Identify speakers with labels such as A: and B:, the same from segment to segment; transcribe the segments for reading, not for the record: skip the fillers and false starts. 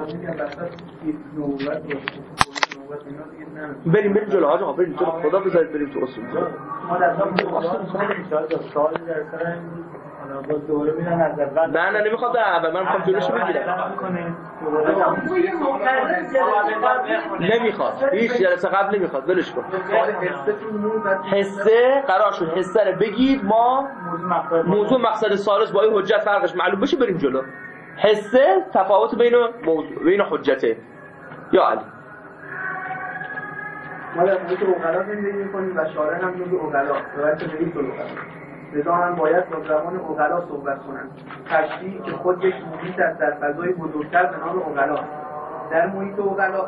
A: بریم جلو آقا، بریم جلو، خدا بذارید بریم تو اصول.
B: ما در سال
A: نه نمیخواد در اول، من میخوام جلوشو بگیرم. نمیخواد، هیچ جلسه قبل نمیخواد، ولش کن. حسه قرار شد حسه رو بگید، ما موضوع مقصد ثالث با این حجت فرقش معلوم بشه بریم جلو. حسه تفاوت بین موضوع بین حجته یا علی.
B: ما در محیط اوغلا زندگی می‌کنیم و شارع هم جزء اوغلا، روایت نویس اوغلا. لذا هم باید با زبان اوغلا صحبت کنند. تشریح که خود یک محیط است در فضای بزرگتر به نام اوغلا. در محیط اوغلا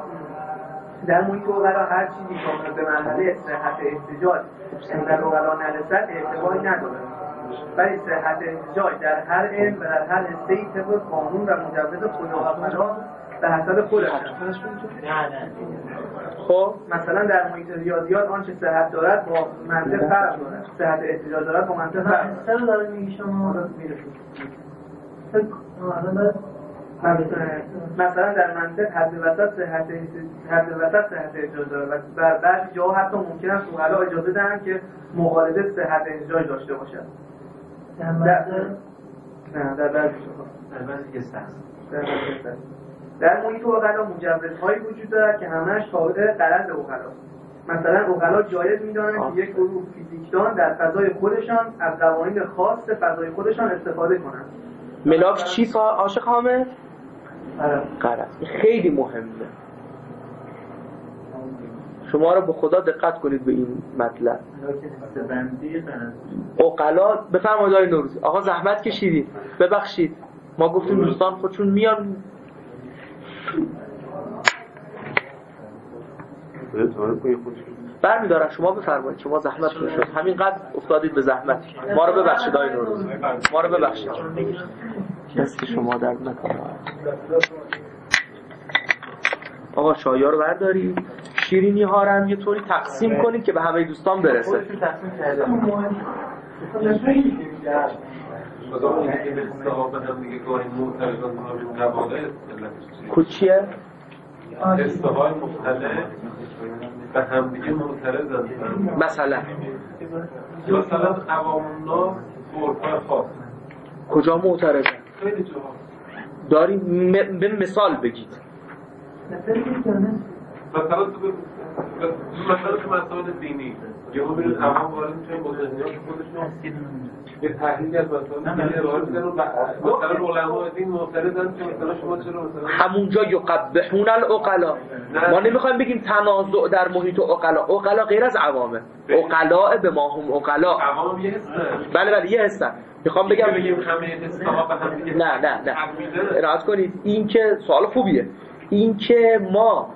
B: هر چیزی که به مرحله صحت احتجاج در اوغلا نرسد اعتباری ندارد. ولی صحت احتجاج در هر علم و در هر حسه‌ای طبق قانون و مجوز خدا به حسب خودش.
A: خب
B: مثلا در محیط ریاضیات آنچه صحت دارد با منطق فرق دارد، صحت احتجاج دارد با منطق فرق دارد. داره میگی شما مثلا در منطق حد وسط صحت احتجاج دارد و در بعضی جاها حتی ممکن است اوغلا اجازه دهند که مقالده صحت احتجاج داشته باشد. در بعضی در محیط اوغلا مجوزهایی وجود دارد که همش تابع غرض اوغلاست. مثلا اوغلا جایز می‌دانند که یک گروه فیزیکدان در فضای خودشان از قوانین خاص فضای خودشان استفاده کنند.
A: ملاک چی عاشق حامد؟ غرض. خیلی مهمه. شما رو به خدا دقت کنید به این مطلب. اوغلا بفرمایید آقای نوروزی. آقا زحمت کشیدید. ببخشید. ما گفتیم دوستان خودشون میان برمی‌دارن. شما بفرمایید، شما زحمت کشید، همینقدر افتادید به زحمت. ما رو ببخشید آقای نوروزی، ما رو ببخشید. دست شما در نکنه. آقا شایا رو بردارید، شیرینی ها رو هم یه طوری تقسیم کنید که به همه دوستان برسه. کوچیه؟
C: استهای مختلف به هم دیگه معترضن.
A: مثلا
C: عوام الناس عرفای خاص
A: کجا معترضن؟
C: خیلی جاها
A: داریم به مثال بگید.
C: مثلا تو مسائل دینی یهو میرن عوام وارد میشن با ذهنیات خودشون یه تحلیل از مسائل دینی ارائه میدن و مثلا علماء دین معترضن که مثلا شما چرا مثلا
A: همونجا یقبحون العقلا. ما نمیخوایم بگیم تنازع در محیط عقلا. عقلا غیر از عوامه. عقلا به ما هم عقلا.
C: عوام یه هستن.
A: بله یه هستن. میخوام بگم
C: همه حساب به هم دیگه
A: نه ارائه کنید. این که سوال خوبیه. این که ما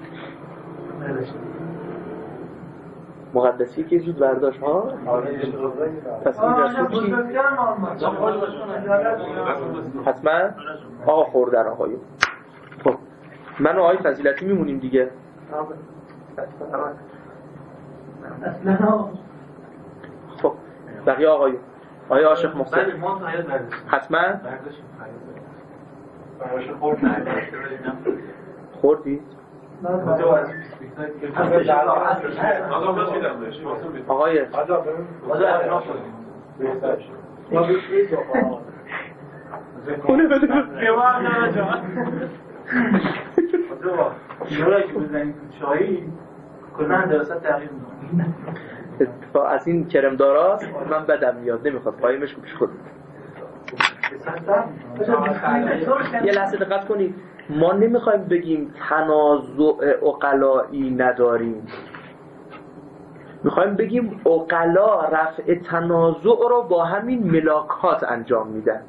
A: مقدسی که زود برداشت ها تصمیم رسول چی؟ حتما آقا خوردن آقایون. خب من و آقای فضیلتی میمونیم دیگه. خب بقیه آقایون. آقای عاشق محسن حتما خوردی؟ آقای اونه بده از این کرم داراست. من بدم میاد نمیخواد قایمش پیش خود. یه لحظه دقت کنید. ما نمیخوایم بگیم تنازع عقلایی نداریم، میخوایم بگیم عقلا رفع تنازع رو با همین ملاکات انجام میدن.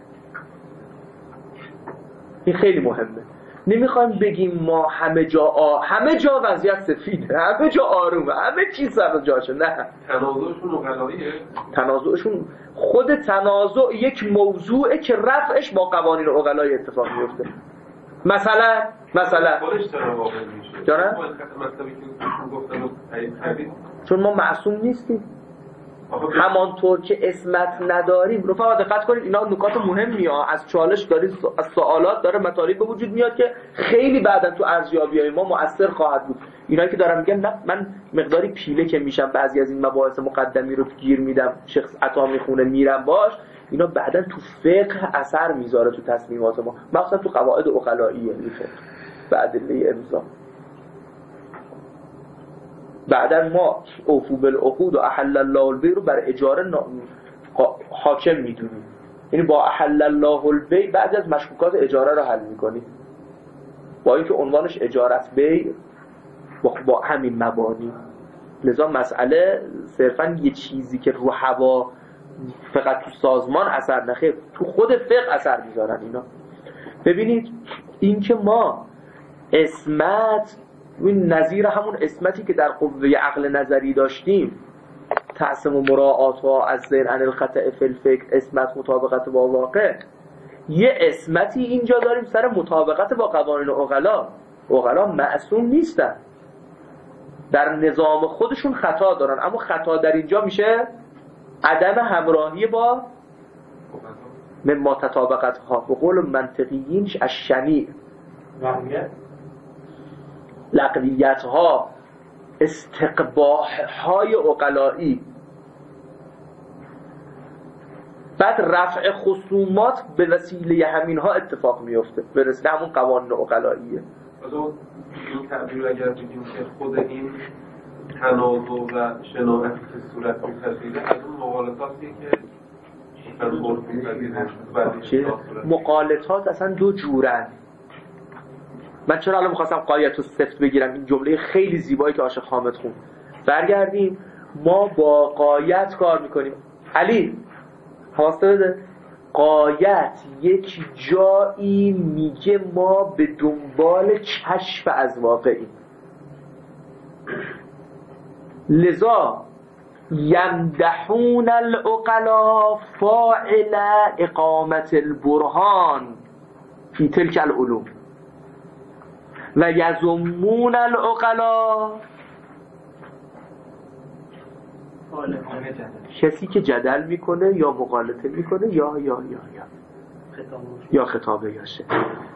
A: این خیلی مهمه. نمیخوایم بگیم ما همه جا وضعیت سفیده، همه جا آرومه، همه چیز سر جاشه. نه،
C: تنازعشون عقلاییه.
A: تنازعشون خود تنازع یک موضوعه که رفعش با قوانین عقلایی اتفاق میفته. مثلا
C: خودش چرا واقع میشه؟
A: جانم؟
C: مطلبی که گفتم
A: چون ما معصوم نیستیم. همانطور که اسمت نداریم. رفقا دقت کنید، اینا نکات مهمی ها، از چالش دارید، از سوالات داره مطالب به وجود میاد که خیلی بعدا تو ارزیابی‌های ما مؤثر خواهد بود. اینایی که دارم میگم نه من مقداری پیله که میشم بعضی از این مباحث مقدمی رو گیر میدم، شخص عطا میخونه میرم باش، اینا بعدا تو فقه اثر میذاره تو تصمیمات ما، مخصوصا تو قواعد عقلائیه فقه به ادله امضا. بعدا ما اوفو بالعقود و احل الله البیع رو بر اجاره حاکم میدونیم، یعنی با احل الله البیع بعضی از مشکوکات اجاره رو حل میکنیم، با اینکه عنوانش اجاره است، بیع با همین مبانی. لذا مسئله صرفا یه چیزی که رو هوا فقط تو سازمان اثر نخیر، تو خود فقه اثر میذارن اینا. ببینید این که ما اسمت این نظیر همون اسمتی که در قوه عقل نظری داشتیم، تعصم و مراعات و از زیر عن الخطأ فی الفکر، اسمت مطابقت با واقع، یه اسمتی اینجا داریم سر مطابقت با قوانین عقلا. عقلا معصوم نیستن، در نظام خودشون خطا دارن، اما خطا در اینجا میشه عدم همراهی با مما تطابقت ها و قول منطقیینش از شنیع لقویت ها، استقباح های عقلایی. بعد رفع خصومات به وسیله همین ها اتفاق میفته، به وسیله همون قوانین عقلاییه.
C: این تعبیر اگر بگیم که خود این تنازع و شناعتی که صورت می‌پذیره از اون مغالطاتی که
A: مغالطات اصلا دو جورن. من چرا الان می‌خواستم قایت و سفت بگیرم، این جمله خیلی زیبایی که عاشق حامد خون. برگردیم، ما با قایت کار میکنیم. علی حواسته بده، قایت یک جایی میگه ما به دنبال کشف از واقعی، لذا یمدحون العقلا فاعل اقامت البرهان فی تلک العلوم و یذمون العقلا کسی که جدل میکنه یا مغالطه میکنه یا خطابه یا شه.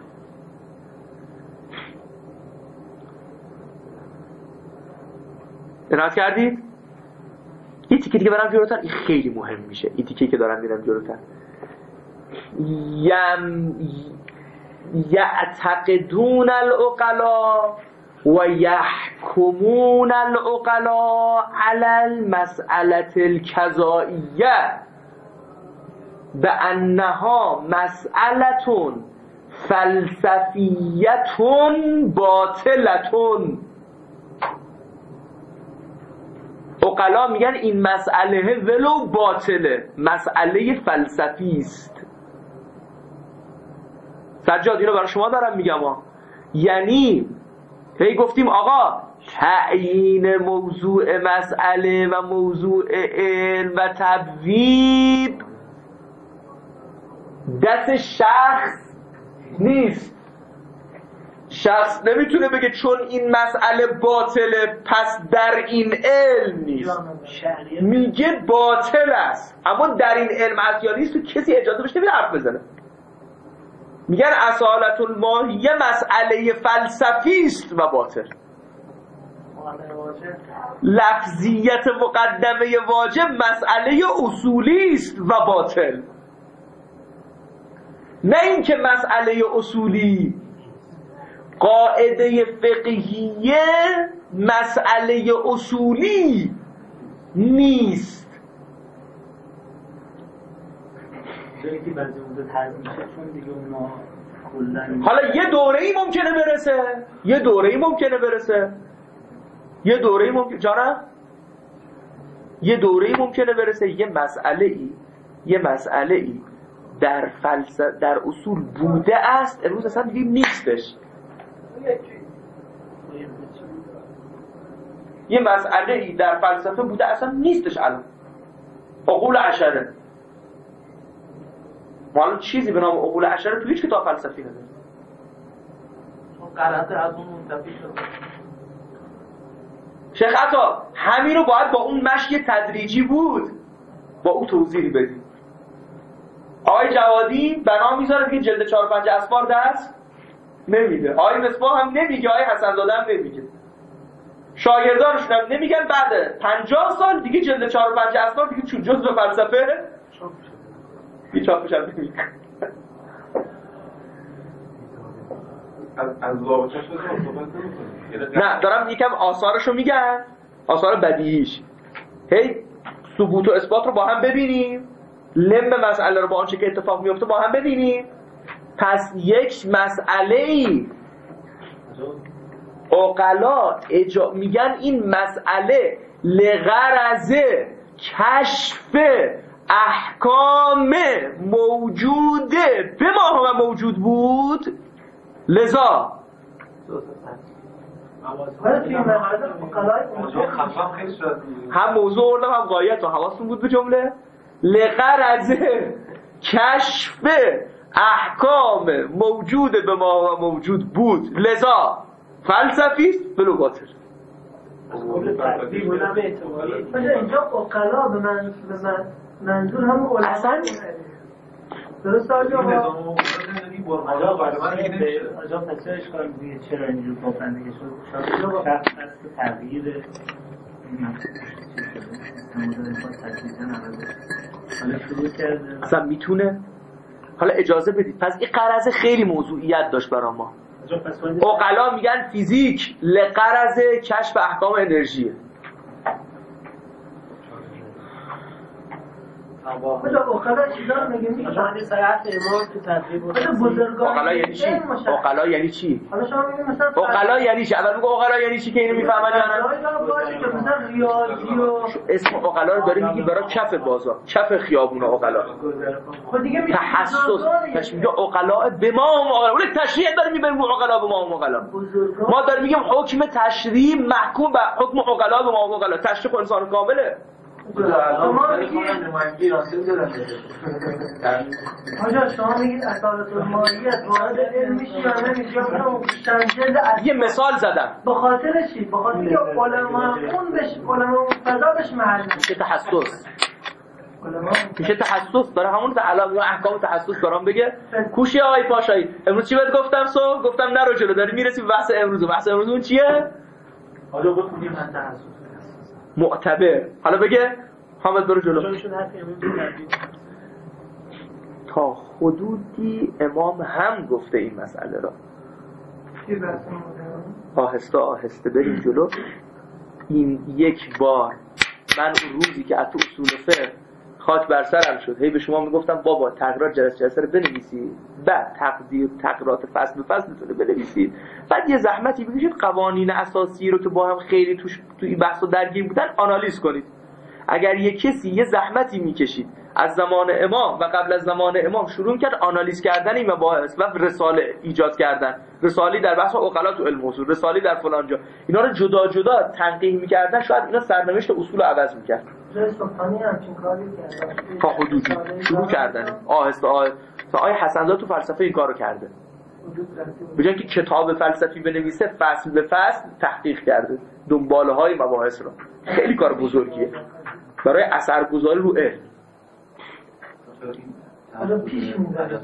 A: ارائه کردید؟ این تیکه دیگه برم جلوتر، این خیلی مهم میشه. این تیکه که دارم میرم جلوتر، یعتقدون العقلا و یحکمون العقلا علی المسئله الکذائیه بانها مسئله فلسفیه باطله. عقلا میگن این مسئله ولو باطله، مسئله فلسفی است. سجاد اینو برای شما دارم میگم یعنی هی گفتیم آقا تعیین موضوع مسئله و موضوع علم و تبویب دست شخص نیست. شخص نمیتونه بگه چون این مسئله باطله پس در این علم نیست، میگه باطل است اما در این علم هست یا نیست، تو کسی اجازه بهش نمیده حرف بزنه. میگن اصالت الماهیه مسئله فلسفی است و باطل. لفظیت مقدمه واجب مسئله اصولی است و باطل، نه اینکه مسئله اصولی. قاعده فقهیه مسئله اصولی نیست. حالا یه دوره‌ای ممکنه برسه، یه دوره‌ای ممکنه برسه یه مسئله‌ای در فلسفه در اصول بوده است، امروز اصلا دیگه نیستش. یه مسئله‌ای در فلسفه بوده اصلا نیستش الان. عقول عشره، ما چیزی به نام عقول عشره تو هیچ کتاب فلسفی نداره.
B: غلطه از اون منتفی شد.
A: شیخ عطا همین رو باید با اون مشی تدریجی بود. با او توضیح بدیم. آقای جوادی بنا میذاره که جلد 4 و 5 اسفار دست نمیده، آقای مصباح هم نمیگه، آقای حسن زاده هم نمیگه، شاگردانشون هم نمیگن. بعد 50 سال دیگه جلد 4 و 5 اسفار دیگه چون جزء فلسفه چاپش هم نمیگه.
C: از واقعش
A: نه دارم یکم آثارشو میگن، آثار بدیهیش. هی ثبوت و اثبات رو با هم ببینیم، لم مسئله رو با آنچه که اتفاق میفته با هم ببینیم. پس یک مسئله‌ای عقلا میگن این مسئله لغرض کشف احکام موجوده به ما هم موجود بود، لذا هم موضوع اردم هم غایت و حواستون بود به جمله. لغرض کشف احکام موجود به ما و موجود بود، لذا فلسفی است بلو باطل.
B: اینجا اقلا به منظور هم علما درست آجا
D: آجا پس اشکال دیگه چرا اینجور گفتن دیگه شد شخص هست تغییر
A: اصلا میتونه. حالا اجازه بدید، پس این قرض خیلی موضوعیت داشت برای ما. عقلا میگن فیزیک لقرض کشف احکام انرژیه.
B: اقلا چیزا رو میگیم
D: شاید سرعت امام تو تدریب
A: اقلا یعنی چی؟ اقلا یعنی چی؟
B: حالا شما میگیم مثلا
A: اقلا یعنی چی؟ اول بگو اقلا یعنی چی که اینو میفهمن یا
B: نه؟ باشه که مثلا ریاضی و
A: اسم اقلا رو داریم میگیم برای کف بازار، کف خیابون اقلا.
B: خود دیگه
A: تحسس میگه اقلا به ما هم اقلا، ولی تشریع داریم میبریم اقلا به ما هم اقلا. ما داریم میگیم حکم تشریع محکوم به حکم اقلا به ما هم اقلا. تشریع انسان کامله.
B: آجا شما میگید اصالت الماهیت وارد علم میشی یا نمیشی؟
A: یه مثال زدم.
B: به خاطر چی؟ به خاطر که علما خون بش، علما فضا بش محل
A: میشه تحسس، میشه تحسس داره همون تعلم و احکام تحسس دارم بگه. کوشی آقای پاشایی امروز چی بهت گفتم؟ صبح گفتم نرو جلو، داری میرسی به بحث امروز. بحث امروز اون چیه؟
D: حالا بخونیم من تحسس
A: معتبر. حالا بگه حامد برو جلو. تا حدودی امام هم گفته این مسئله را. آهسته آهسته بریم جلو. این یک بار من اون روزی که از تو اصول فقه خاک بر سرم شد هی به شما میگفتم بابا تقرار جلسه رو بنویسید، بعد تقدیر تقرات فصل به فصل رو بنویسید، بعد یه زحمتی بکشید قوانین اساسی رو که با هم خیلی تو این بحثا درگیر بودن آنالیز کنید. اگر یک کسی یه زحمتی میکشید از زمان امام و قبل از زمان امام شروع کرد آنالیز کردن این مباحث و رساله ایجاد کردن، رساله در بحث عقلا تو علم اصول، رساله در فلان جا، اینا رو جدا جدا تنقیح میکردن، شاید اینا سرنوشت اصول رو عوض میکرد. تا حدودی شروع کردن آهسته آهسته. آقای حسن زاده تو فلسفه این کارو کرده، به جای اینکه کتاب فلسفی بنویسه فصل به فصل تحقیق کرده دنباله های مباحث رو. خیلی کار بزرگیه برای اثرگذاری رو علم.
B: حالا پیش می‌بره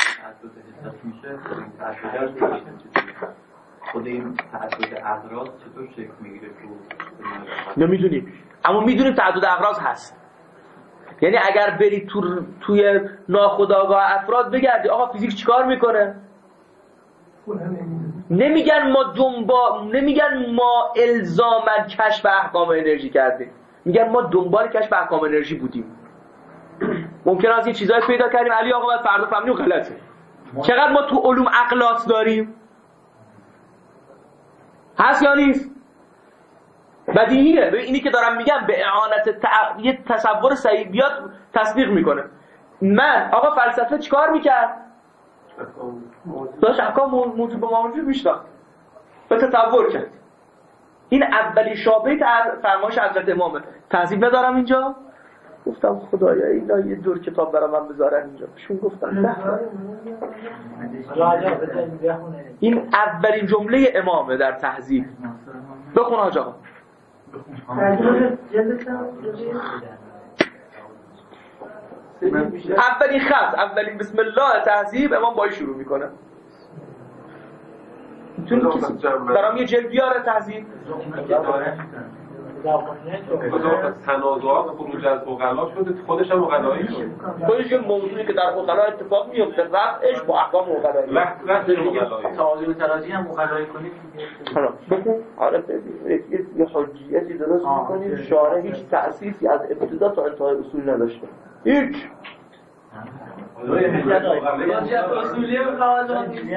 E: خود این تعدد اغراض چطور شکل میگیره تو؟
A: نمیدونیم، اما میدونیم تعدد اغراض هست. یعنی اگر بری توی ناخودآگاه افراد بگردی آقا فیزیک چیکار میکنه، نمیگن ما الزاماً کشف احکام انرژی کردیم، میگن ما دنبال کشف احکام انرژی بودیم. ممکنه از این چیزایی پیدا کردیم علی آقا بعد فردا فهمیدیم غلطه. چقدر ما تو علوم عقلات داریم، هست یا نیست؟ بدیهیه. اینی که دارم میگم به اعانت یه تصور صحیح بیاد تصدیق میکنه. من آقا فلسفه چیکار میکرد؟ داشت احکام موجود به موجود میشناخت و تصور کرد. این اولی شابه فرمایش حضرت امامه. تهذیب ندارم اینجا؟ گفتم خدایا اینا یه دور کتاب برای من بذارن اینجا. بهشون گفتم این اولین جمله امامه در تهذیب. بخون حاج آقا. اولین خط، اولین بسم الله تهذیب امام با شروع میکنه. میتونی برام یه جلد بیاره تهذیب؟
C: تنازعات خروج از عقلا شده، خودش هم عقلایی شد.
A: خودش یه موضوعی که در عقلا اتفاق میفته، رفعش با احکام عقلایی.
C: وقت عقلایی.
D: تعادل تراجی هم عقلایی کنید.
A: حالا بخون، حالا یه حجیتی درست میکنیم، شارع هیچ تأسیسی از ابتدا تا انتهای اصول نداشته. هیچ.
B: اصولی قواعد نیست.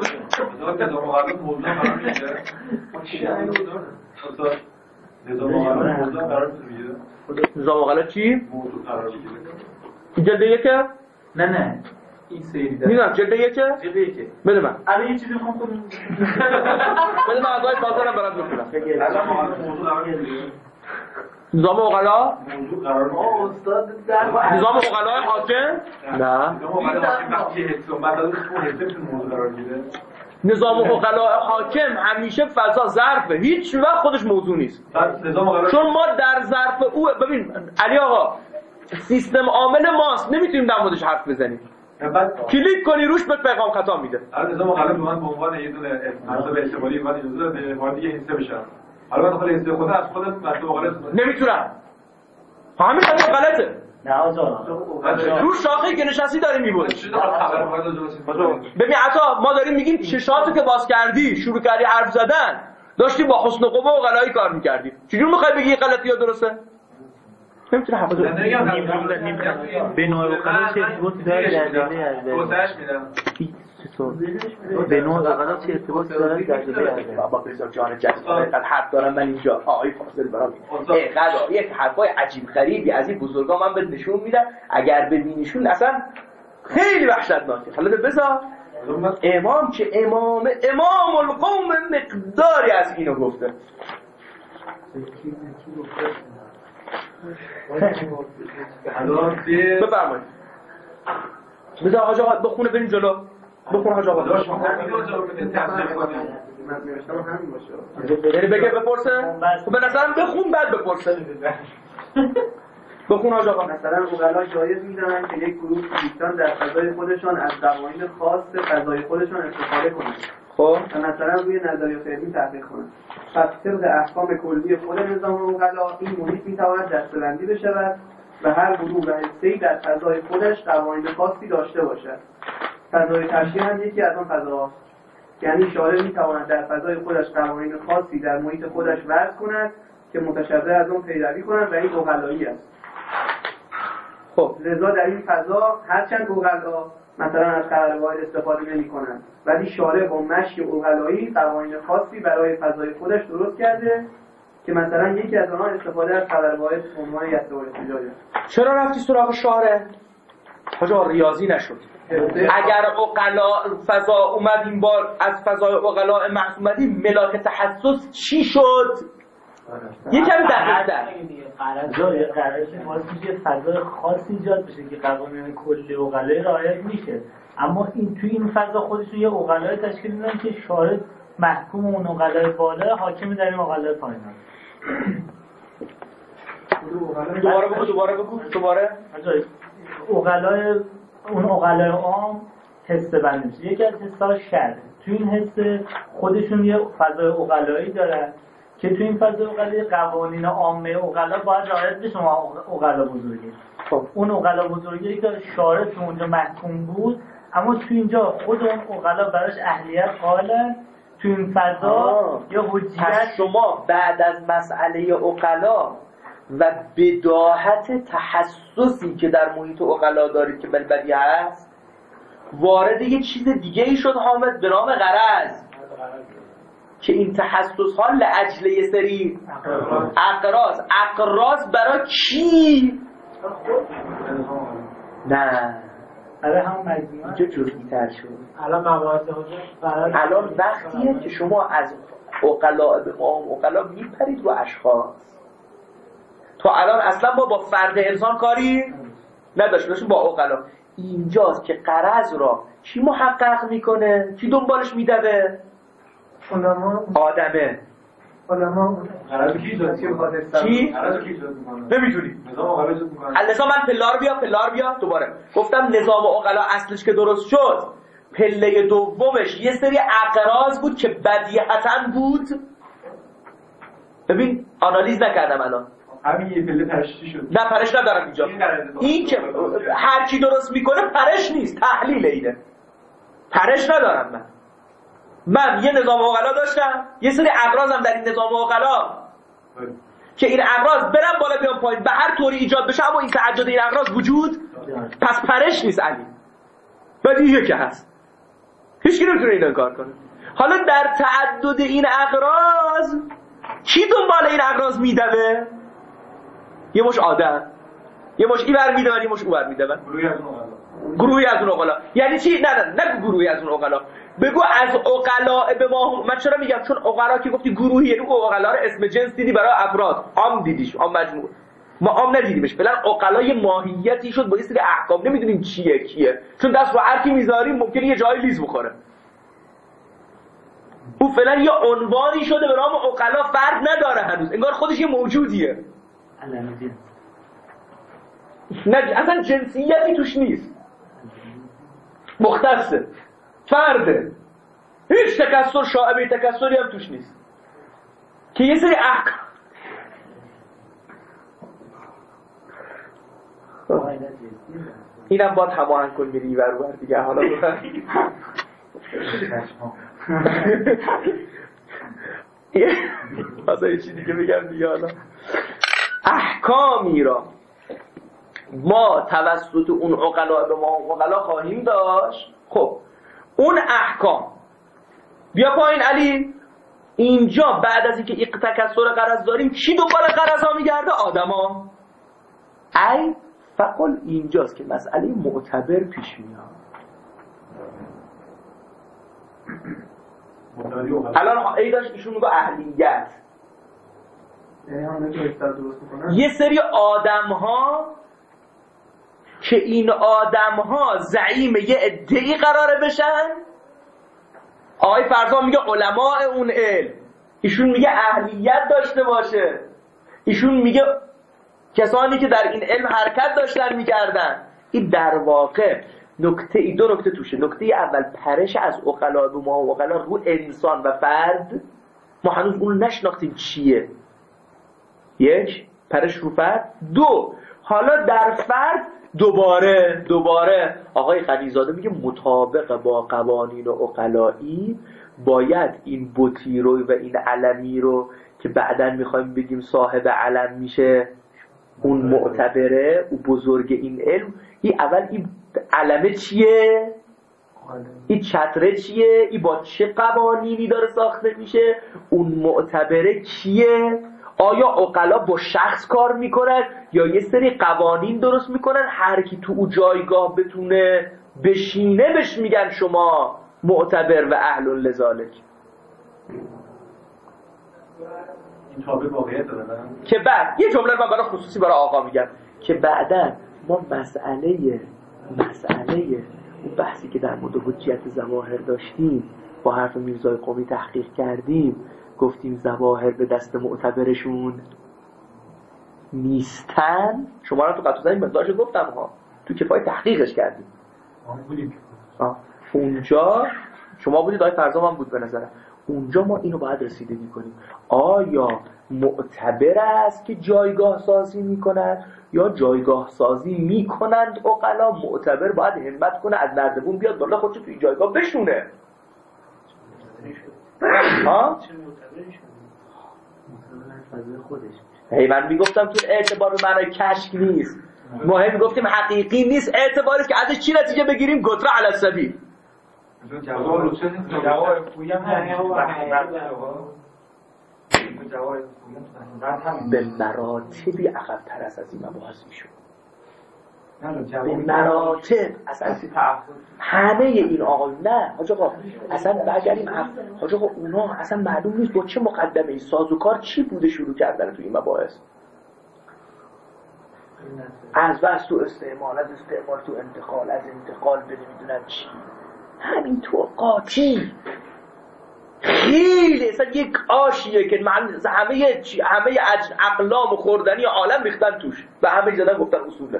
A: نظام عقلا چی؟ جلد یکه؟
D: نه این سری داره.
A: میدونم جلد یکه؟
D: جلد یکه.
A: بده من.
D: الان یه چیزی میخوام خودم.
A: بده من ازای فاضلم برات بخونم. نظام عقلا؟ نظام عقلا حاکم؟ نه. نظام عقلا حاکم همیشه فضا ظرفه، هیچ وقت خودش موضوع نیست. چون ما در ظرف او ببین علی آقا سیستم عامل ماست، نمیتونیم در موردش حرف بزنیم. کلیک کنی روش به پیغام خطا میده.
C: نظام عقلا من به عنوان یه دونه منصب اعتباری و اجازه به وارد یه حصه بشم. حالا من خود حصه خودم از خودم منصب عقلا نمیتونم.
A: همین غلطه.
D: نه آجا
A: رو شاخه‌ای که نشستی داری میبری. ببین عطا ما داریم میگیم چشاتو که باز کردی شروع کردی حرف زدن داشتی با حسن قوه و غلایی کار میکردی، چجور میخوای بگی غلطی یا درسته؟ نمیتونه حرف بزنه.
D: به نوع غلط چه ارتباطی داره در جلوه
C: توضیحش میدم.
D: به نوع غلط چه ارتباطی داره در جلوه
A: بابا بذار جان جسد اینقدر حرف دارم من اینجا. آقای فاضل برام یک حرفای عجیب غریبی از این بزرگا من بهت نشون میدم، اگر ببینیشون اصلا خیلی وحشتناکه. حالا بذار امام که امام القوم مقداری از اینو گفته. بفرمایید. بذار حاج آقا بخونه بریم جلو. بخون حاج آقا. یعنی بگه بپرسه؟ به نظرم بخون بعد بپرسه. بخون حاج آقا.
B: مثلا عقلا جایز می‌دونن که یک گروه دوستان در فضای خودشان از قوانین خاص فضای خودشان استفاده کنند.
A: خب
B: مثلا روی نظریات علمی تحقیق کنند. پس طبق احکام کلی خود نظام عقلا این محیط می‌تواند دسته‌بندی بشود و هر گروه و حصه‌ای در فضای خودش قوانین خاصی داشته باشد. فضای تشریع هم یکی از آن فضاهاست. یعنی شارع می‌تواند در فضای خودش قوانین خاصی در محیط خودش وضع کند که متشابه از آن پیروی کنند و این عقلایی است.
A: خب
B: لذا در این فضا هرچند عقلا مثلا از قواعد استفاده نمی‌کنند، ولی شارع با مشی عقلایی قوانین خاصی برای فضای خودش درست کرده که مثلا یکی از آنها استفاده از قواعد عنوان یسع و احتجاج.
A: چرا رفتی سراغ شارع؟ حاجا ریاضی نشد. اگر عقلا فضا اومدیم با از فضای عقلا محض اومدیم ملاک تحسس چی شد؟ یه کمی دقیق‌تر.
D: قرارش واسه یه فضای خاصی ایجاد بشه که قوانین کلی عقلای رعایت میشه، اما این توی این فضا خودشون یه عقلای تشکیل میدن که شارع محکوم اون عقلای بالا حاکم در این عقلای پایین هست.
A: دوباره
D: عقلای اون عقلای عام حصه بندی میشه. یکی از حصه‌ها شرع. توی این حصه خودشون یه فضای عقلایی دارن که توی این فضای عقلایی قوانین عامه عقلا باید رعایت بشه. عقلا بزرگی
A: خب
D: اون عقلا بزرگی که شارع تو اونجا محکوم بود، اما تو اینجا خود اون عقلا براش اهلیت قائلن. تو این فضا یا حجیت
A: شما بعد از مسئله عقلا و بداهت تحسسی که در محیط عقلا دارید که بلبلی هست وارد یه چیز دیگه ای شد حامد به نام غرض، که این تحسس ها لأجل یه سری اقراض برای کی؟ نه
D: برای هم مجموعه
A: اینجا جزئی تر شد.
D: الان مباحث
A: الان وقتیه که شما از عقلا به عقلا میپرید رو اشخاص. تا الان اصلا با فرد انسان کاری نداشت با عقلا. اینجاست که غرض را کی محقق میکنه؟ کی دنبالش میدوه؟ آدمه. چی؟ نمیتونی نظام من پلار بیا دوباره گفتم نظام عقلا اصلش که درست شد پله دومش یه سری اقراض بود که بدیهتاً بود. ببین آنالیز نکردم الان
E: همین یه پله پرشتی شد.
A: نه پرش ندارم اینجا. این که هر کی درست میکنه پرش نیست، تحلیل اینه. پرش ندارم من یه نظام عقلا داشتم، یه سری اقراضم در این نظام عقلا که این اقراض برن بالا بیان پایین به هر طوری ایجاد بشه، اما این تعدد این اقراض وجود پس پرش نیست علی. بدیهیه که هست، هیچ کی نمیتونه این کار کنه. حالا در تعدد این اقراض کی دنبال این اقراض میدوه؟ یه مش آدم، یه مش این ور میدون، یه مش اون ور میدون، گروهی از اون عقلا. یعنی چی؟ نه گروهی از اون عقلا، بگو از عقلا به ما. من چرا میگم؟ چون عقلا که گفتی گروهی، یعنی عقلا رو اسم جنس دیدی برای افراد، عام دیدیش، عام مجموع. ما عام ندیدیمش، فعلا عقلا ماهیتی شد با یه سری احکام، نمیدونیم چیه کیه، چون دست رو هر کی میذاریم ممکنه یه جایی لیز بخوره. اون فعلا یه عنوانی شده به نام عقلا، فرد نداره هنوز، انگار خودش یه موجودیه. نه اصلا جنسیتی توش نیست، مختصه، فرده، هیچ تکسر شائبه تکسری هم توش نیست که یه سری احکام. اینم باید هماهنگ کنی میری ور دیگه. حالا مثلا یه چیزی دیگه بگم دیگه. حالا احکامی را ما توسط اون عقلا به ما عقلا خواهیم داشت. خب اون احکام بیا پایین علی. اینجا بعد از اینکه تکسر قرض داریم کی دنبال قرض ها میگرده؟ آدما. ای فقل اینجاست که مسئله معتبر پیش میاد. الان ای داشت ایشون میگه اهلیت، یه سری آدم ها که این آدم ها زعیم یه ادعی قراره بشن. آقای فرزا میگه علماء اون علم، ایشون میگه اهلیت داشته باشه، ایشون میگه کسانی که در این علم حرکت داشتن میکردن. این در واقع دو نکته توشه. نکته اول پرش از عقلا به ما و عقلا رو انسان و فرد، ما هنوز اون نشناختیم چیه. یک، پرش رو فرد. دو، حالا در فرد دوباره آقای غنیزاده میگه مطابق با قوانین عقلایی باید این بتی رو و این علمی رو که بعداً میخوایم بگیم صاحب علم میشه اون معتبره، اون بزرگ این علم، این اول این علمه چیه؟ این چتره چیه؟ این با چه قوانینی داره ساخته میشه؟ اون معتبره کیه؟ آیا عقلا با شخص کار میکنن یا یه سری قوانین درست میکنن؟ هر کی تو اون جایگاه بتونه بشینه بهش میگن شما معتبر و اهل لذالک.
E: این تابع واقعیت دارن
A: که بعد یه جمله من برای خصوصی برای آقا میگم که بعداً ما مسئله اون بحثی که در مورد حجیت ظواهر داشتیم با حرف میرزای قمی تحقیق کردیم، گفتیم ظواهر به دست معتبرشون نیستن. شما را تو قطعه مقدارش گفتم ها، تو کفایت تحقیقش کردیم. اونجا شما بودید، آقای فرزام هم بود به نظرم. اونجا ما اینو باید رسیدگی کنیم. آیا معتبر است که جایگاه سازی میکنند یا جایگاه سازی میکنند عقلا؟ معتبر باید همت کنه از نردبون بیاد بالا، خودش توی جایگاه بشونه. ها؟ من میگفتم که اعتبار به معنای کشک نیست، مهم گفتیم حقیقی نیست. اعتبارش که ازش چی نتیجه بگیریم؟ گتره علی السبیل. به مراتبی عقب‌تر از این مباحث میشون. به مراتب اصلا همه این آقایون نه حاج آقا، اصلا بگریم حاج آقا اونا اصلا معلوم نیست با چه مقدمه‌ای سازوکار چی بوده شروع کردن تو این مباحث. از بس تو استعمال، از استعمال تو انتقال، از انتقال به نمیدونم چی، همین تو قاطی خیلی اصلا یک آشیه که من همه اقلام خوردنی عالم ریختن توش و همه زدن گفتن اصوله.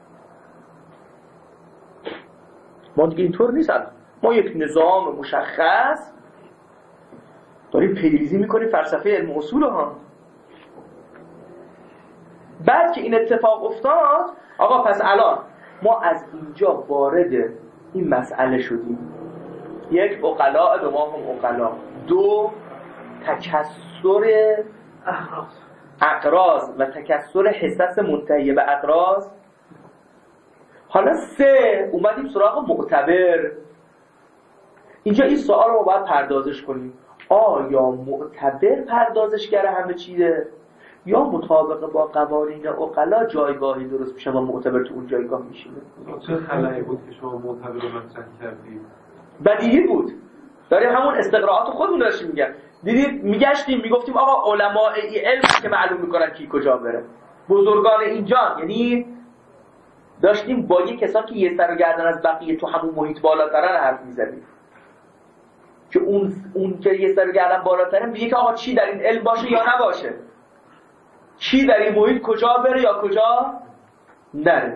A: ما دیگه اینطور نیستن. ما یک نظام مشخص داریم پیریزی میکنیم فلسفه علم اصول ها. بعد که این اتفاق افتاد، آقا پس الان ما از اینجا وارد این مسئله شدیم. یک، عقلاء به ما هم عقلاء. دو، تکثر اقراض و تکثر حصص منتهیه به اقراض. حالا سه، اومدیم سراغ معتبر. اینجا این سوال رو باید پردازش کنیم. آیا معتبر پردازشگر همه چیه یا مطابق با قوانین عقلا جایگاهی درست میشه و معتبر تو اون جایگاه میشینه؟
C: چه خلایی بود که شما معتبر رو مطرح کردید؟
A: بدیهی بود. داریم همون استقراءات خودمون داشتیم میگن. دیدید میگشتیم میگفتیم آقا علماء علم که معلوم میکنن کی کجا بره. بزرگان اینجا، یعنی داشتیم با یه کسان که یه سر و گردن از بقیه تو همون محیط بالاترن حرف میزدیم که اون که یه سر و گردن بالاترن میگه که آقا چی در این علم باشه یا نباشه، چی در این محیط کجا بره یا کجا نره.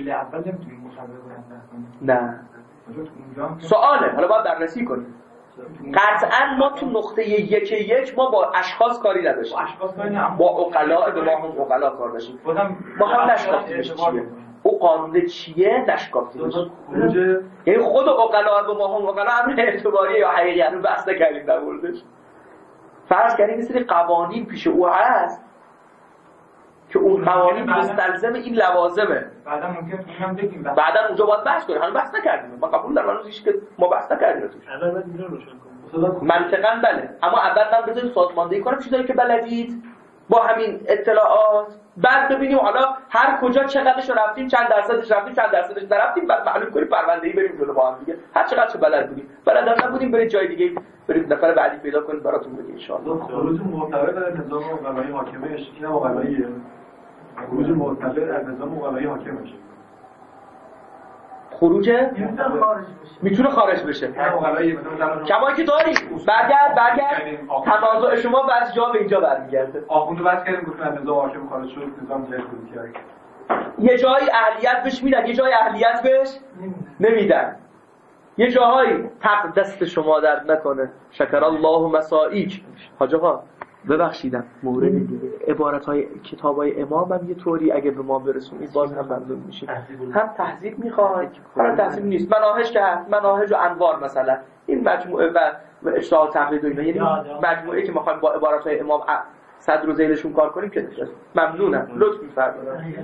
A: نه سواله، حالا باید بررسی کنیم. قطعا ما تو نقطه یک ما با اشخاص کاری نداشتیم، با عقلاء به ما هم عقلاء کار داشتیم. ما هم نشکافتیمش چیه، او قانون چیه نشکافتیمش. یعنی خود عقلاء به ما هم عقلاء هم اعتباریه یا حقیقیت رو بحث نکردیم در موردش. فرض کردیم یه سری قوانین پیش او هست که اون قوانین مستلزم این لوازمه.
D: بعدا ممکنه اونم بگیم،
A: بعدا اونجا باید بحث کنیم. هنوز بحث نکردیم. ما قبول دارم هنوز که ما بحث نکردیم توش.
D: اول باید اینو روشن کنیم.
A: منطقاً بله، اما اول من بذاریم سازماندهی کنم چیزایی که بلدید با همین اطلاعات، بعد ببینیم حالا هر کجا چقدرش رفتیم، چند درصدش رفتیم، چند درصدش نرفتیم، بعد معلوم کنیم پرونده‌ای بریم جلو با هم دیگه. هر چقدر چه بلد بودیم، بلد نبودیم بریم جای دیگه، بریم نفر بعدی پیدا کنیم براتون بگیم ان شاء الله.
C: خروج معتبر در نظام عقلایی حاکمش اینم عقلاییه. خروج معتبر از نظام عقلایی حاکمش
A: خروج میتونه خارج بشه. کما که داریم برگرد تنازع شما بعضی جا به اینجا برمیگرده.
C: آخوندو بحث کردیم گفتن نظام حاکم خارج شد، نظام جدید کرد.
A: یه جایی اهلیت بهش میدن، یه جایی اهلیت بهش نمیدن. یه جاهایی حق دست شما درد نکنه. شکر الله مسائیک. حاج آقا ببخشیدم مورد دیگه عبارت‌های کتاب‌های امام هم یه طوری اگه به ما برسونید باز هم ممنون میشیم. هم تهذیب میخواد، هم تهذیب نیست. مناهج که هست، مناهج و انوار مثلا این مجموعه و اشتغال تقلید و اینا، یعنی مجموعه که میخوایم با عبارت‌های امام صدر و ذیلشون کار کنیم که ممنونم، لطف می‌فرمایید.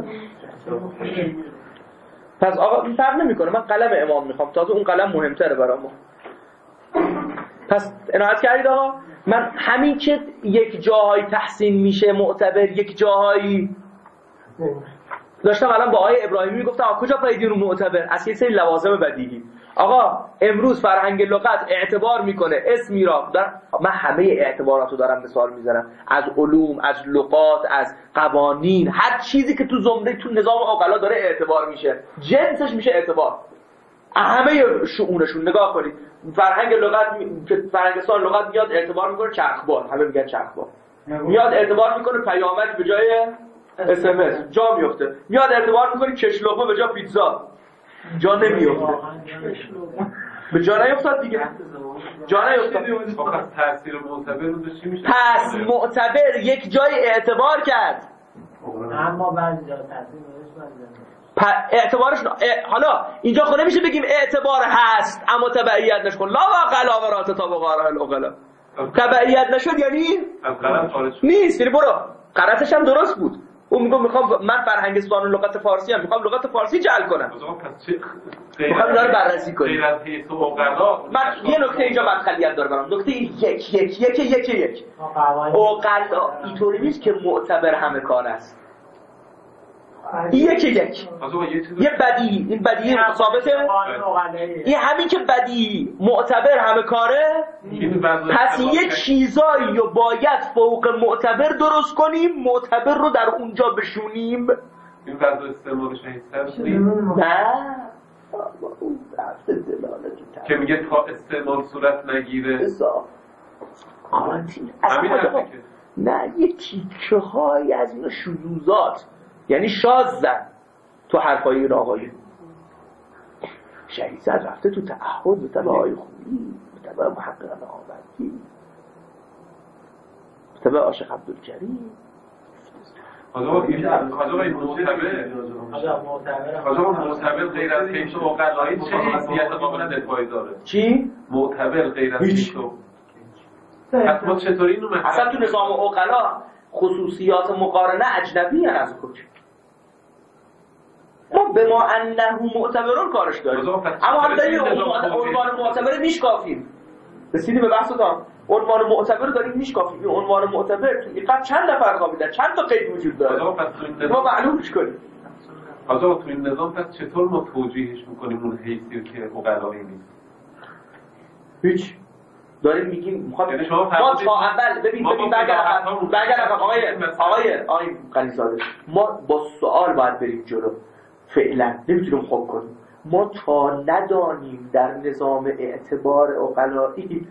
A: پس آقا این فرق نمی‌کنه، من قلم امام میخوام، تازه اون قلم مهم‌تره برام. پس عنایت کردید آقا. من همین که یک جاهای تحسین میشه معتبر، یک جاهایی داشتم الان با آقای ابراهیمی میگفتم کجا پیدین رو معتبر از یه سری لوازم بدیهی. آقا امروز فرهنگ لغت اعتبار میکنه اسمی را من همه اعتباراتو دارم مثال میزنم، از علوم، از لغات، از قوانین، هر چیزی که تو زمره تو نظام عقلا داره اعتبار میشه، جنسش میشه اعتبار. همه شؤونشون نگاه کنید. فرهنگ لغت فرهنگستان لغت میاد اعتبار میکنه چرخبار، همه میگن چرخبار. میاد اعتبار میکنه پیامک به جای SMS جا میفته. میاد اعتبار میکنه کش لقمه به جای پیتزا جا نمیفته. به جا نیفتاد دیگه. جا نیفتاد.
C: فقط تاثیر معتبر رو چی میشه؟
A: پس معتبر یک جای اعتبار کرد.
D: اما بعضی جا تاثیر
A: اعتبارش حالا اینجا خود نمیشه بگیم اعتبار هست اما تبعیت نشد. لا وقلا ورات تا بقاره العقلا. تبعیت نشد یعنی نیست. یعنی برو قراتش هم درست بود. اون میگم میخوام من فرهنگستان و لغت فارسی هم میخوام لغت فارسی جعل کنم. میخوام داره بررسی کنیم. من یه نکته اینجا مدخلیت داره برام. نکته یک عقلا اینطوری نیست که معتبر همه کار است. یک یه بدیهی، این بدیهی ثابته. این همین که بدیهی معتبر همه کاره، پس یه چیزایی رو باید فوق معتبر درست کنیم، معتبر رو در اونجا بشونیم.
C: این وضع استعمالش هست
A: نه
C: که میگه تا استعمال صورت نگیره
A: قارنتین
C: همین
A: اصلا
C: حرفی که
A: نه یه تیکه های از این شذوذات یعنی شاذن تو حرفای این آقایون. شهید زد رفته تو تعهد به طبع آقای خوبی، به طبع محقق نهاوندی، به طبع عاشق عبدالکریم.
C: حالا این معتبر غیر از حیث عقلایی چه حیثیت قابل دفاعی داره؟
A: چی؟
C: معتبر غیر از حیث پس ما چطوری اینو
A: اصلا تو نظام عقلا خصوصیات مقارنه اجنبی هن از کجا؟ ما به ما انه معتبرون کارش داریم، اما هم داریم عنوان معتبر میشکافیم. رسیدیم به بحث تا عنوان معتبر داریم میشکافیم. این عنوان معتبر تو این چند نفر خوابیدن، چند تا قید وجود داره، ما معلومش کنیم.
C: حالا تو این نظام پس چطور ما توجیهش میکنیم اون حیثی که عقلایی نیست؟
A: هیچ داریم میگیم ما تا اول ببین برگرد آقای قلیزاده، ما با سوال باید بریم جلو. فعلا نمیتونیم خوب کنیم. ما تا ندانیم در نظام اعتبار عقلایی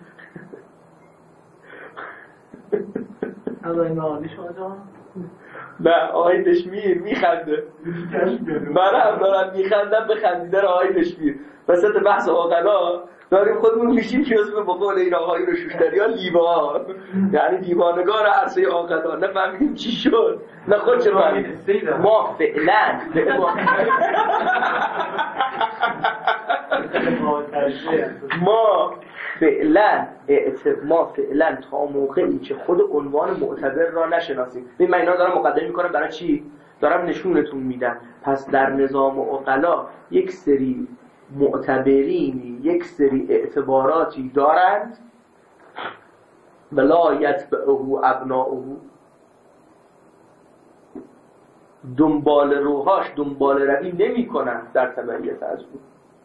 A: نه آقای دشمیر میخنده، من هم دارم میخندم به خندیدن آقای دشمیر. وسط بحث عقلا داریم خودمون میشیم که اسم با قول این آقایی رو شوشتری ها لیوان، یعنی دیوانگار عرصه عقلا. نفهمیدیم چی شد، نه خود چه فهمیدیم. ما فعلا ما فعلا تا موقعی که خود عنوان معتبر را نشناسیم. من اینا دارم مقدمه میکنم برای چی؟ دارم نشونتون میدم. پس در نظام عقلا یک سری معتبرینی یک سری اعتباراتی دارند ولا یتبعه ابناؤه، دنبال روحاش دنبال روی نمی کنن در تبعیت از او،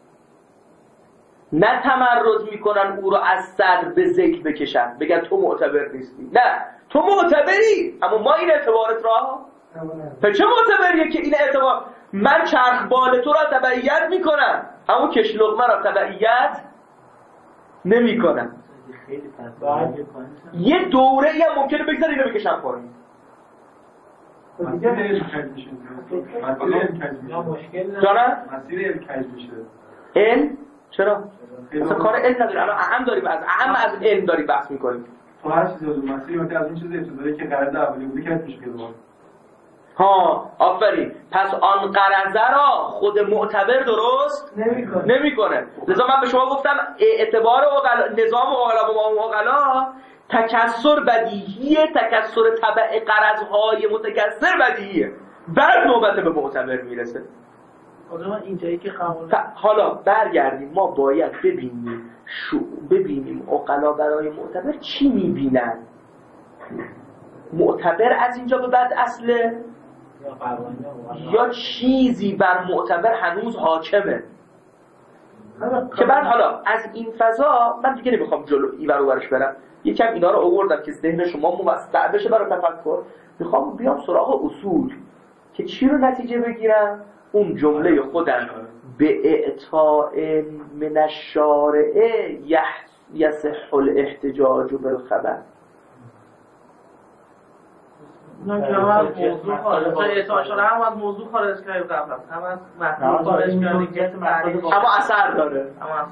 A: نه تمرد میکنن او رو از صدر به ذیل بکشن بگن تو معتبر نیستی. نه تو معتبری، اما ما این اعتبارت را چه معتبریه که این اعتبار من چرخ بال تو را تبعیت میکنم اما کش لقمه را تبعیت نمیکنم. یه دوره هم ممکنه بگذار اینو بکشم پایین.
C: مسیر کج میشه.
A: علم چرا؟ اصلا کار علم نداری. الان اهم داریم از علم داری بحث میکنیم.
C: تو هر چیزی از مسیر مثلا از این چیزی ابتدایی که قرض اولی بوده کج میشه دوباره.
A: ها آفرین. پس آن قرضه را خود معتبر درست نمیکنه. لذا من به شما گفتم اعتبار نظام عقلا تکثر بدیهیه، تکثر تبع قرضهای متکثر بدیهیه، بعد نوبت به معتبر میرسه.
B: اینجایی که
A: حالا برگردیم ما باید ببینیم عقلا برای معتبر چی میبینن. معتبر از اینجا به بعد اصله یا چیزی بر معتبر هنوز حاکمه که بعد حالا از این فضا من دیگه نمیخوام جلو اینور و برش برم. یکم اینا رو آوردم که ذهن شما موسع بشه برای تفکر. میخوام بیام سراغ اصول که چی رو نتیجه بگیرم. اون جمله خودم به اعطاء من الشارع یصح الاحتجاج بالخبر.
B: نه که هم از موضوع خارج کردیم قبلا، هم از مطلب خارج کردیم
A: اما اثر داره.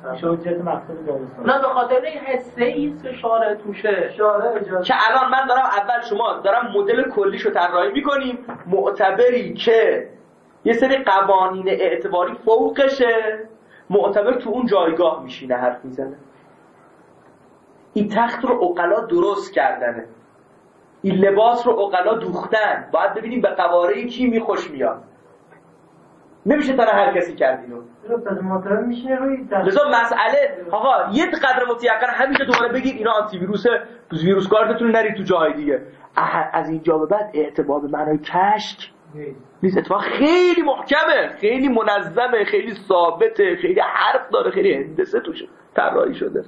B: نه به خاطر این حسه ایست که شارع توشه
A: که الان من دارم اول شما دارم مدل کلیشو طراحی میکنیم. معتبری که یه سری قوانین اعتباری فوقشه، معتبر تو اون جایگاه میشینه حرف میزنه. این تخت رو عقلا درست کردنه، این لباس رو عقلا دوختن. باید ببینیم به قواره کی میخوش میاد. نمیشه تنها هر کسی کرد اینو. لذا مسئله آقا یه قدر متیقن همیشه دوباره بگید اینا آنتی ویروسه، ویروس کارتتون نرید تو جای دیگه. از اینجا به بعد اعتبار به معنای کشک نیست. اتفاق خیلی محکمه، خیلی منظمه، خیلی ثابته، خیلی حرف داره، خیلی هندسه توش طراحی شده.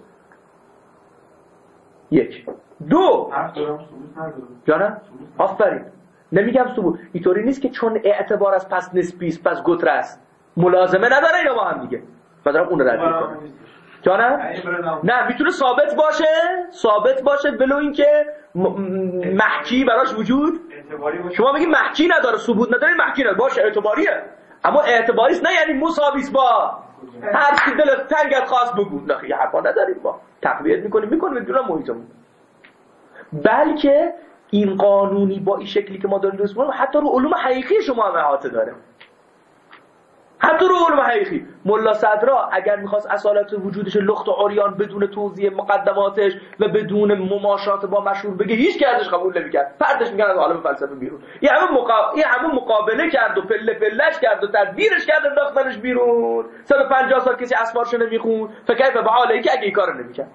A: یک دو جانم آفرین. نمیگم ثبوت اینطوری نیست که چون اعتبار از پس نسبی است پس گتره است. ملازمه نداره یا با هم دیگه. من دارم اون رو رد میکنم. جانم؟ نه میتونه ثابت باشه ولو اینکه محکی براش وجود شما بگید محکی نداره ثبوت نداره محکی نداره باشه اعتباریه اما اعتباریست نه یعنی مساویس با هر چی دلت تنگت خواست بگو نه یه حرفا نداریم با تقویت میکنیم بدون محیطمون بلکه این قانونی با این شکلی که ما داریم درست می‌کنیم حتی رو علوم حقیقی شما هم احاطه داره حتی رو علوم حقیقی ملا صدرا اگر میخواست اصالت وجودش لخت و عریان بدون توضیح مقدماتش و بدون مماشات با مشهور بگه هیچ کی ازش قبول نمی‌کرد پرتش می‌کرد از عالم فلسفه بیرون این همه مقابله کرد و پله پلهش کرد و تدبیرش کرد انداختنش بیرون 150 سال کسی اسمارشو نمیخوند فکر به حاله که اگه این کارو نمی‌کرد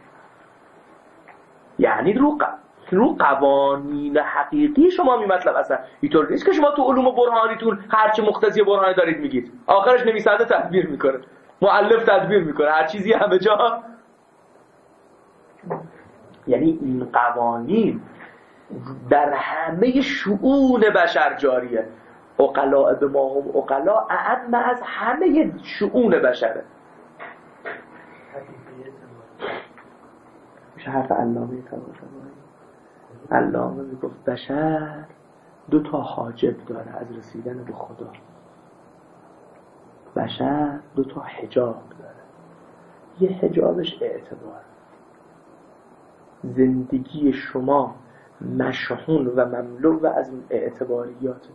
A: یعنی رو قوانین حقیقی شما می مطلب اصلا اینطور نیست که شما تو علوم برهانیتون هرچی مقتضی برهانی دارید میگید آخرش نویسنده تدبیر میکنه مؤلف تدبیر میکنه هر چیزی همه جا یعنی این قوانین در همه شؤون بشر جاریه عقلاء به ما هم عقلاء اعم از همه شؤون بشره میشه حرف علامه علامه میگفت بشر 2 حاجب داره از رسیدن به خدا بشر 2 حجاب داره یه حجابش اعتبار زندگی شما مشحون و مملو و از این اعتباریاته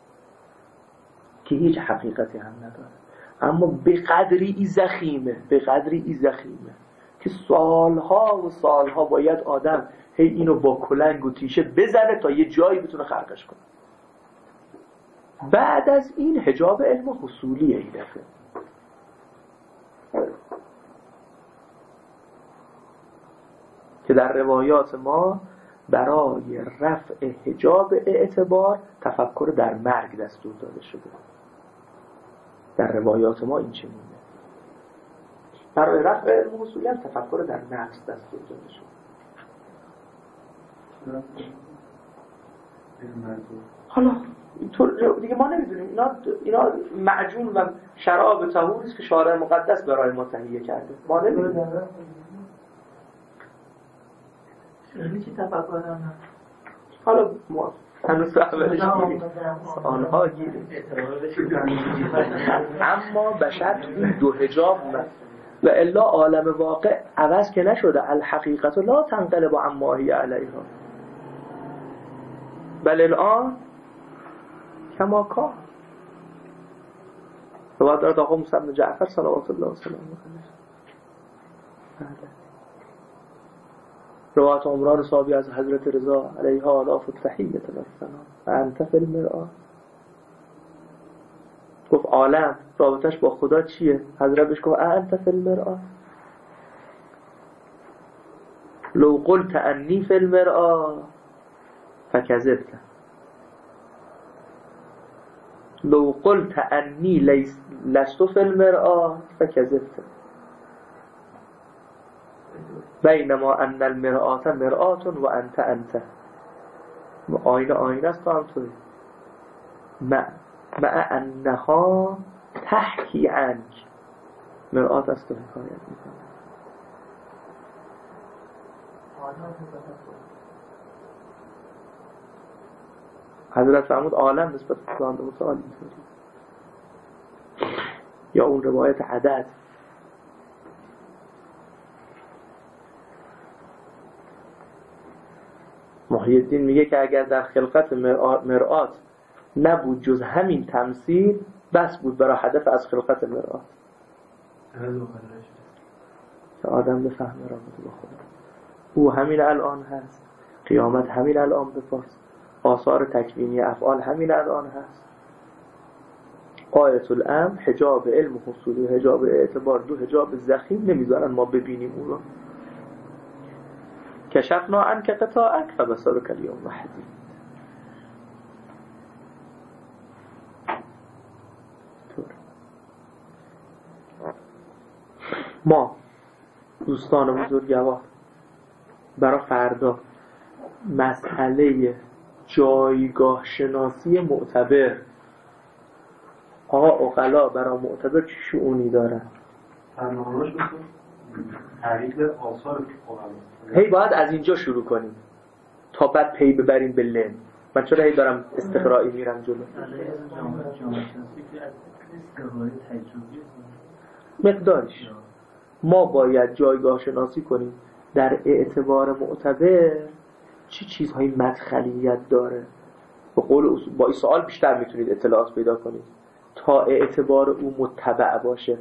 A: که هیچ حقیقتی هم نداره اما به قدری ای زخیمه که سالها باید آدم هی اینو با کلنگ و تیشه بزنه تا یه جایی بتونه خلقش کنه بعد از این حجاب علم حصولیه این دفعه که در روایات ما برای رفع حجاب اعتبار تفکر در مرگ دستور داده شده در روایات ما این چنینه برای رفع علم حصولی هم تفکر در نفس دستور داده شده حالا اینطور دیگه ما نمیدونیم اینا معجون و شراب طهوری است که شارع مقدس برای ما تهیه کرده ما نمیدونیم
B: چی تفکر دارن
A: حالا ما هنوز اولش گیریم آنها گیریم اما بشر تو این 2 حجاب و الا عالم واقع عوض که نشده الحقیقت لا تنقلب عما هی علیها بل الان کما کان روایت دارد آقا موسی بن جعفر صلوات الله و سلامه علیه روایت عمران صحابی از حضرت رضا علیها آلاف التحیت و السلام و انت فی المرآة گفت عالم رابطش با خدا چیه؟ حضرت بهش گفت انت فی المرآة لو قلت انی فی المرآة فکذبت لو قلت انی لست فی المرآة فکذبت بینما ان المرآة مرآة و انت آینه است هم توی مع انها تحکی عنک مرآة است تو حکایت میکنه حضرت فرمود عالم نسبت به خداوند متعال اینطوری یا اون روایت عدد محی الدین میگه که اگر در خلقت مرآت نبود جز همین تمثیل بس بود برای هدف از خلقت مرآت که آدم بفهمه رابطه با خدا او همین الان هست قیامت همین الان بپرس آثار تکوینی افعال همین الان هست آیت الامر حجاب علم و حصولی حجاب اعتبار 2 حجاب زخیم نمیذارن ما ببینیم اون رو کشفنا عنک غطاءک فبصرک الیوم حدید ما دوستان بزرگوار برای فردا مسئله جایگاه شناسی معتبر آقا عقلا برای معتبر چه شؤونی دارن؟
C: تحریک آثار
A: هی باید از اینجا شروع کنیم تا بعد پی ببریم به لن. من چرا هی دارم استقرایی میرم جلو؟ مقدارش ما باید جایگاه شناسی کنیم در اعتبار معتبر چه چیزهایی مدخلیت داره. به قول با این سوال بیشتر میتونید اطلاعات پیدا کنید تا اعتبار او متبع باشه.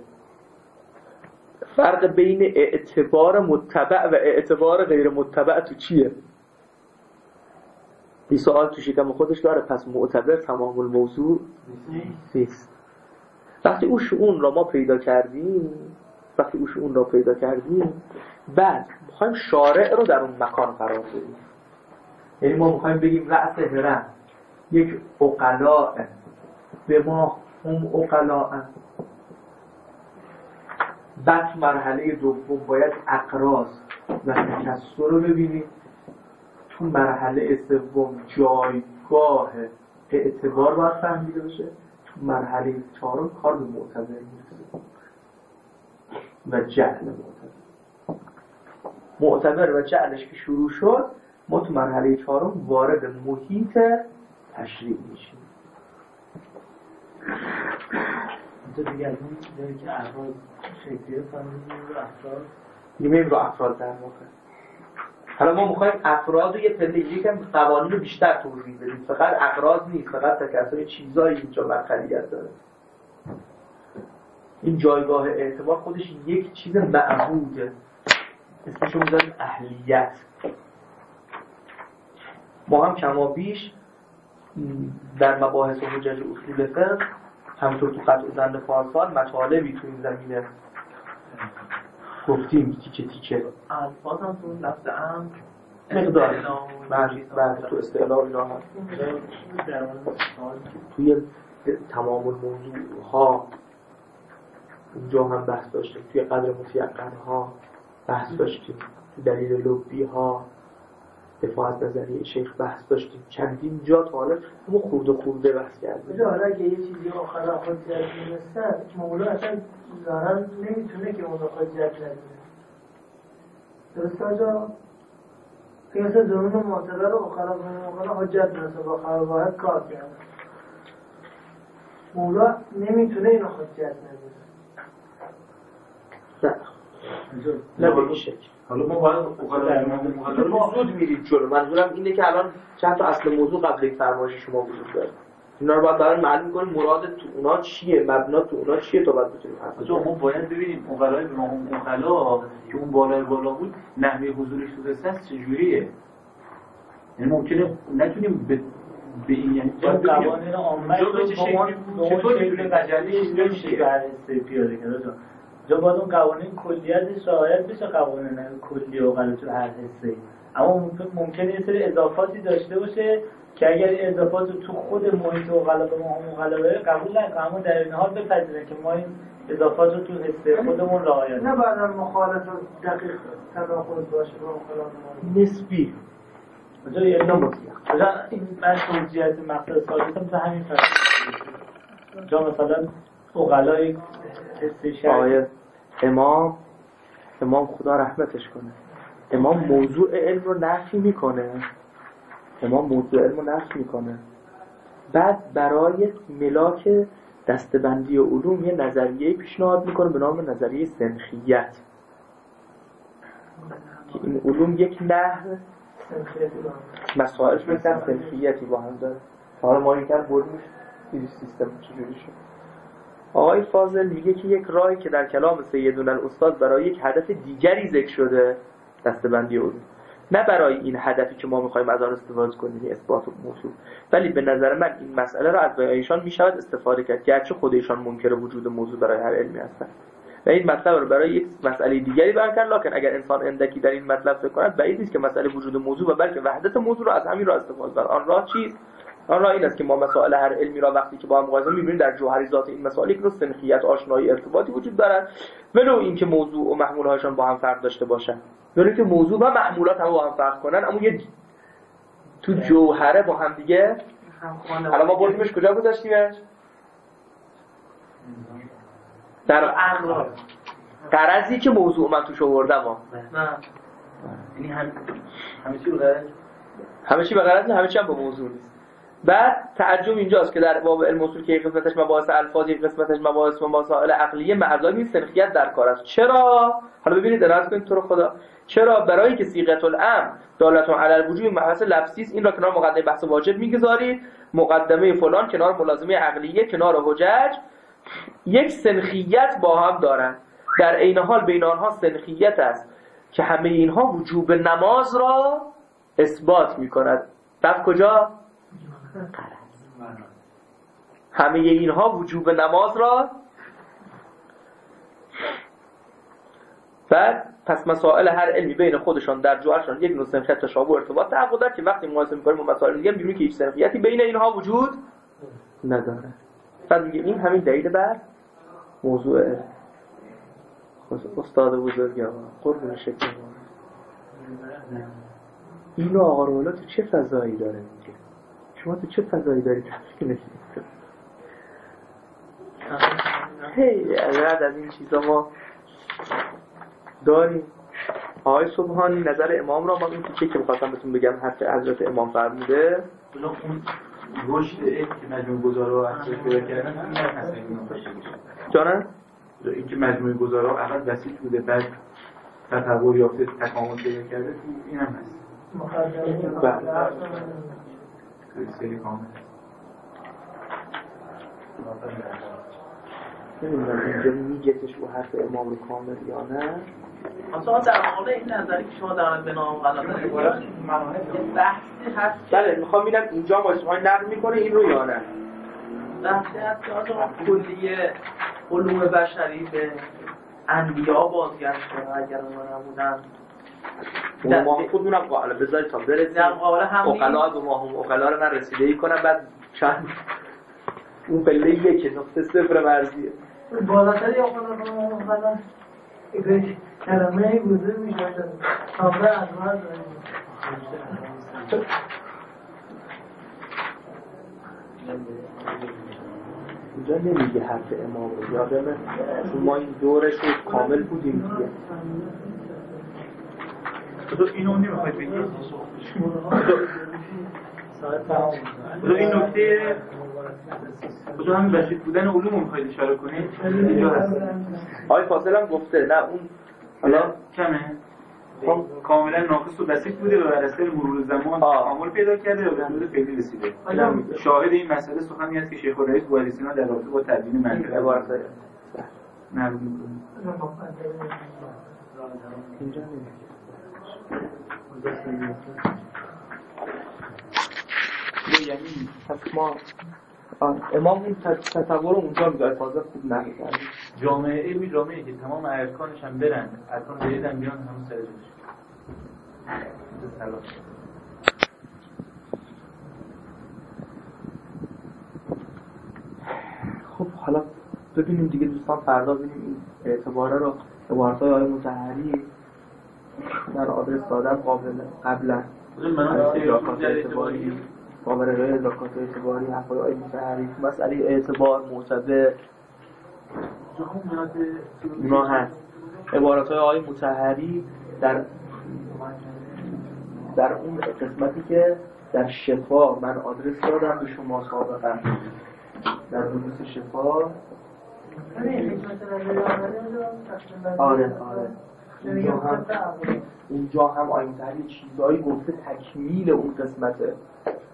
A: فرق بین اعتبار متبع و اعتبار غیر متبع تو چیه؟ این سوال تو شکم خودش داره. پس معتبر تمام الموضوع نیست. وقتی او شؤون را ما پیدا کردیم، بعد میخوایم شارع رو در اون مکان قرار بدیم. یعنی ما میخوایم بگیم رأس هرم یک عقلاء به ما هم عقلاء. بعد مرحله دوم باید اقراض و تکسر رو ببینیم. تو مرحله سوم جایگاه اعتبار باید فهمیده بشه. تو مرحله چهارم کار به معتبر میرسه و جهل معتبر و جهلش که شروع شد، ما تو مرحله چهارم وارد محیط تشریع میشیم.
D: اینجا دیگه از اون جایی که افراد شکلیه فهمیدیم رو افراد
A: میمیم رو افراد در واقع. حالا ما میخوایم افراد رو یه پله یکم قوانین رو بیشتر توضیح بدیم. فقط اقراض نیست، فقط تکسر چیزایی اینجا مدخلیت داره. این جایگاه اعتبار خودش یک چیز معهوده، اسمشو میذاریم اهلیت. ما هم کما بیش در مباحث حجج اصول فقه همطور تو قطع زند پارسال مطالبی تو این زمینه گفتیم تیکه
B: الفاظ هم تو لفظ امر
A: مقدار بعد تو استعلاء اینا هست. توی تمام الموضوع ها اونجا هم بحث داشتیم. توی قدر متیقن ها بحث داشتیم. توی دلیل لبی ها دفاع از نظریه شیخ بحث داشتیم. چندین جا تا حالا ما خورده بحث کردیم.
B: حالا اگه یه چیزی آخر حجت میرسن مولا اصلا ظاهرا نمیتونه که مولا حجت نگیره. درسته آجا؟ که مثلا ظنون معتبر رو آخر حجت میرسه با خواهد کار کرده. مولا نمیتونه اینو حجت نگیره.
A: نه به این شکل.
C: حالا ما باید
A: ما زود میرید جلو. منظورم اینه که الان چند تا اصل موضوع قبل این فرمایش شما وجود داره. اینا رو باید دارن معلوم کنیم مراد تو اونا چیه، مبنا تو اونا چیه تا بعد بتونیم حرف بزنیم.
E: ما باید ببینیم اقلای به مهم اقلا که اون بالا بود نحوه حضورش تو قصه چجوریه. یعنی ممکنه نتونیم به این یعنی
D: قوانین عامه رو چطور میتونیم تجلیش نمیشه برای پیاده کرد. جا باید اون قوانین کلیتش رعایت بشه، قوانین کلی و غلط هر حسه. اما ممکنه یه سری اضافاتی داشته باشه که اگر اضافات تو خود محیط اوغلا به ما اوغلا بره قبول نکنه، اما در این حال بپذیرن که ما این اضافات رو تو حسه خودمون رعایت
B: نه بعدا مخالف دقیق تناقض باشه با مخالف
A: نسبی.
D: مثلا این من توجیهات مقصد ثابتم تو همین فرق. جا مثلا اوغلای حسه شرعی
A: امام خدا رحمتش کنه، امام موضوع علم رو نفی میکنه. بعد برای ملاک دستبندی علوم یه نظریه پیشنهاد میکنه به نام نظریه سنخیت که این علوم یک نحو مسائلش مثل سنخیتی با هم داره. حالا ما این کار بردیمش این سیستم چجوری شد. آقای فاضل میگه که یک راهی که در کلام سیدنا الاستاد برای یک هدف دیگری ذکر شده دستبندی علوم، نه برای این هدفی که ما میخوایم از آن استفاده کنیم اثبات موضوع، ولی به نظر من این مسئله را از ایشان میشود استفاده کرد گرچه خود ایشان منکر وجود موضوع برای هر علمی هستند و این مطلب رو برای یک مسئله دیگری بیان کرد. لکن اگر انسان اندکی در این مطلب فکر کند بعید نیست که مسئله وجود موضوع و بلکه وحدت موضوع را از همین راه استفاده کنند. آن راه چیست؟ آن راه این است که ما مسائل هر علمی را وقتی که با هم مقایسه می‌بینیم در جوهری ذات این مسائل یک نوع سنخیت آشنایی ارتباطی وجود دارد، ولو اینکه موضوع و محمول‌هاشون با هم فرق داشته باشند، ولو اینکه موضوع و محمولات هم با هم فرق کنن، اما یه تو جوهره با هم دیگه. حالا ما بردیمش کجا گذاشتیمش؟ در اقراض. غرضی که موضوع من توش آوردم
B: نه
E: یعنی همه چی بغرض،
A: همه چی به غرض نیست، همه چی هم به موضوع نیست. بعد تعجب اینجاست که در باب علم اصول که یک قسمتش مباحث الفاظ، یک قسمتش مباحث مسائل عقلیه، معذالی سنخیت در کار است. چرا؟ حالا ببینید دراز کنید تو رو خدا. چرا؟ برای که صیغه الامر دالتون علی الوجوب مبحث لفظی است، این را کنار مقدمه بحث واجب میگذارید، مقدمه فلان کنار ملازمه عقلیه کنار حجج، یک سنخیت با هم دارند. در عین حال بین آنها سنخیت است که همه اینها وجوب نماز را اثبات می‌کند. رفت کجا؟ همه اینها وجوب نماز را. بعد پس مسائل هر علمی بین خودشان در جوهرشان یک نوع سنخیت تشابه ارتباط تعقب دارد که وقتی مقایسه می‌کنیم با مسائل دیگه می‌بینیم که هیچ سنخیتی بین اینها وجود نداره. بعد میگه این همین دلیل بر موضوع استاد بزرگم قربون شکل اینو آقا رولا تو چه فضایی داره میگه؟ شما تو چه فضایی داری تفکیک نشید؟ هی از این چیزا ما داریم. آقای سبحانی نظر امام را من اون تیکه که می‌خواستم بهتون بگم حرف حضرت امام فرموده
E: اون رشد که مجموع گذارا اصلا پیدا کردن همین هست
A: جانم؟
E: این که مجموع گذارا اول وسیع بوده بعد تطور یافته تکامل پیدا کرده این هم هست سری کامل
A: نمیدونم اینجا میگتش و حرف امام رو کامل یا نه.
B: اصلا در مورد این نظری که شما در به نام غلط دارید بحثی هست.
A: بله میخوام ببینم اینجا ما اسمای نقل میکنه این رو یا نه.
B: بحثی هست که آقا کلیه علوم بشری به انبیا بازگشته اگر اونا نبودن
A: ما خودمونم قائل بذارید تا برسیم
B: در مقابل هم
A: اقلا دو ماهم اقلا رو من رسیدگی کنم بعد چند اون پله یک نقطه صفر مرزیه
F: بالاتری اقلا یک کلمه بوده میشه تابه از مرز
A: اینجا نمیگه حرف امام رو یادمه چون ما این دورش رو کامل بودیم دیگه.
E: تو اینو نمیخواید بگید تو این نکته تو همین بسیط بودن علوم میخواید اشاره کنید اینجا هست.
A: آقای فاضل هم گفته نه اون
E: حالا کمه کاملا ناقص و بسیط بوده و بر اثر مرور زمان تکامل پیدا کرده و به حدود فعلی رسیده. شاهد این مسئله سخنی است که شیخ الرئیس بوادیسینا در رابطه با تدوین منطق
A: عبارت
E: نقل می‌کنه.
A: اینجا یعنی پس ما امام این تصور اونجا میگه فاضل خوب نقل کرده.
E: جامعه علمی جامعه که تمام ارکانش هم برن ارکان بریدن بیان همون سر جلوش.
A: خب حالا ببینیم دیگه دوستان فردا ببینیم این اعتباره رو عبارت‌های آقای مطهری در آدرس دادن قبلا ادراکات اعتباری قابل غیر ادراکات اعتباری حرفای آقای مطهری مسئله اعتبار معتبر اونا هست. عبارت‌های آقای مطهری در اون قسمتی که در شفا من آدرس دادم به شما سابقا در دروس شفا آره اونجا هم آیه مطهری چیزایی گفته تکمیل اون قسمته